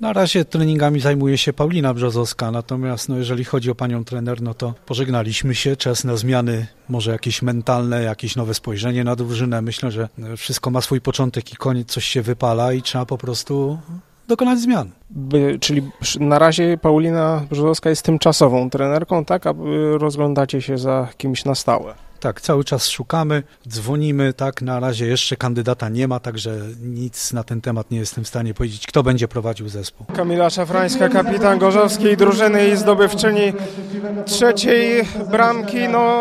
Na razie treningami zajmuje się Paulina Brzozowska, natomiast jeżeli chodzi o panią trener, to pożegnaliśmy się, czas na zmiany, może jakieś mentalne, jakieś nowe spojrzenie na drużynę. Myślę, że wszystko ma swój początek i koniec, coś się wypala i trzeba po prostu dokonać zmian. Czyli na razie Paulina Brzozowska jest tymczasową trenerką, tak? A rozglądacie się za kimś na stałe. Tak, cały czas szukamy, dzwonimy, tak, na razie jeszcze kandydata nie ma, także nic na ten temat nie jestem w stanie powiedzieć, kto będzie prowadził zespół. Kamila Szafrańska, kapitan gorzowskiej drużyny i zdobywczyni trzeciej bramki,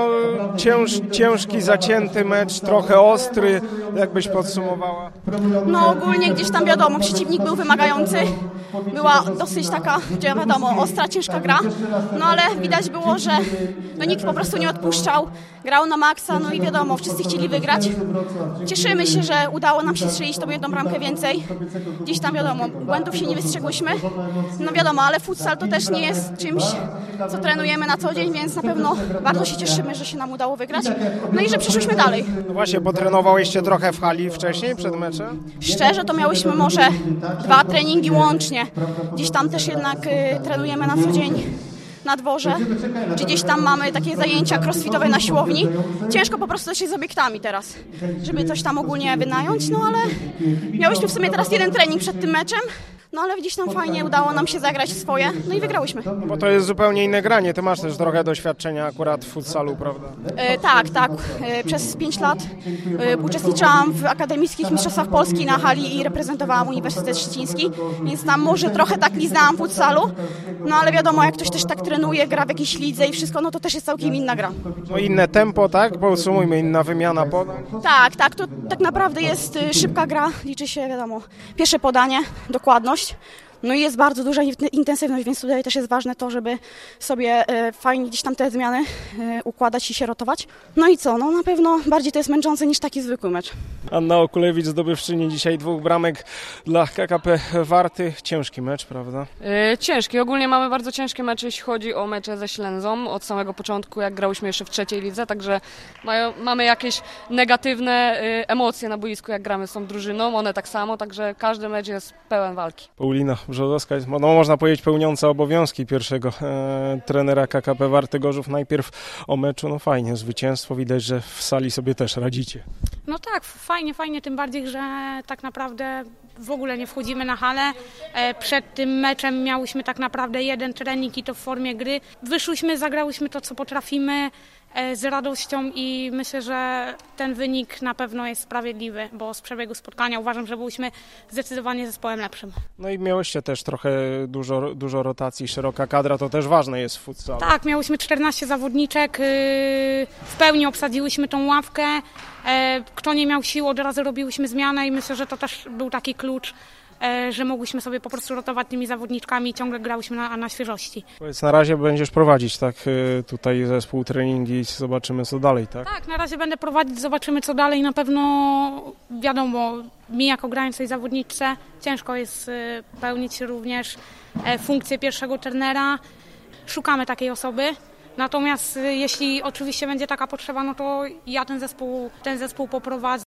ciężki, zacięty mecz, trochę ostry, jakbyś podsumowała? Ogólnie gdzieś tam wiadomo, przeciwnik był wymagający, była dosyć taka, ostra, ciężka gra, ale widać było, że nikt po prostu nie odpuszczał, grał na maksa, i wiadomo, wszyscy chcieli wygrać. Cieszymy się, że udało nam się strzelić tą jedną bramkę więcej. Gdzieś tam wiadomo, błędów się nie wystrzegłyśmy. Wiadomo, ale futsal to też nie jest czymś, co trenujemy na co dzień, więc na pewno bardzo się cieszymy, że się nam udało wygrać. I że przeszłyśmy dalej. Właśnie, bo trenowałyście trochę w hali wcześniej, przed meczem? Szczerze, to miałyśmy może 2 treningi łącznie. Gdzieś tam też jednak trenujemy na co dzień na dworze, czy gdzieś tam mamy takie zajęcia crossfitowe na siłowni. Ciężko po prostu też jest z obiektami teraz, żeby coś tam ogólnie wynająć, ale miałyśmy w sumie teraz 1 trening przed tym meczem, ale gdzieś tam fajnie udało nam się zagrać swoje, i wygrałyśmy. Bo to jest zupełnie inne granie, ty masz też trochę doświadczenia akurat w futsalu, prawda? Tak. Przez 5 lat uczestniczyłam w akademickich mistrzostwach Polski na hali i reprezentowałam Uniwersytet Szczeciński, więc tam może trochę tak liznałam futsalu, ale wiadomo, jak ktoś też tak trenuje, gra w jakiejś lidze i wszystko, to też jest całkiem inna gra. Inne tempo, tak? Podsumujmy, inna wymiana podań. Tak, to tak naprawdę jest szybka gra, liczy się, wiadomo, pierwsze podanie, dokładność. I jest bardzo duża intensywność, więc tutaj też jest ważne to, żeby sobie fajnie gdzieś tam te zmiany układać i się rotować. I co? Na pewno bardziej to jest męczące niż taki zwykły mecz. Anna Okulewicz, zdobywczyni dzisiaj 2 bramek dla KKP Warty. Ciężki mecz, prawda? Ciężki. Ogólnie mamy bardzo ciężkie mecze, jeśli chodzi o mecze ze Ślęzą od samego początku, jak grałyśmy jeszcze w trzeciej lidze, także mamy jakieś negatywne emocje na boisku, jak gramy z tą drużyną, one tak samo, także każdy mecz jest pełen walki. Paulina Brzozowska jest, można powiedzieć, pełniąca obowiązki pierwszego trenera KKP Warty Gorzów. Najpierw o meczu, fajnie, zwycięstwo, widać, że w sali sobie też radzicie. Tak, fajnie, tym bardziej, że tak naprawdę w ogóle nie wchodzimy na halę. Przed tym meczem miałyśmy tak naprawdę 1 trening i to w formie gry. Wyszłyśmy, zagrałyśmy to, co potrafimy z radością i myślę, że ten wynik na pewno jest sprawiedliwy, bo z przebiegu spotkania uważam, że byliśmy zdecydowanie zespołem lepszym. I miałyście też trochę dużo rotacji, szeroka kadra, to też ważne jest w futsalu. Tak, miałyśmy 14 zawodniczek, w pełni obsadziłyśmy tą ławkę. Kto nie miał sił, od razu robiłyśmy zmianę i myślę, że to też był taki klucz, że mogłyśmy sobie po prostu rotować tymi zawodniczkami i ciągle grałyśmy na świeżości. Powiedz, na razie będziesz prowadzić tutaj zespół treningi i zobaczymy co dalej, tak? Tak, na razie będę prowadzić, zobaczymy co dalej. Na pewno wiadomo, mi jako grającej zawodniczce ciężko jest pełnić również funkcję pierwszego trenera. Szukamy takiej osoby. Natomiast jeśli oczywiście będzie taka potrzeba, to ja ten zespół poprowadzę.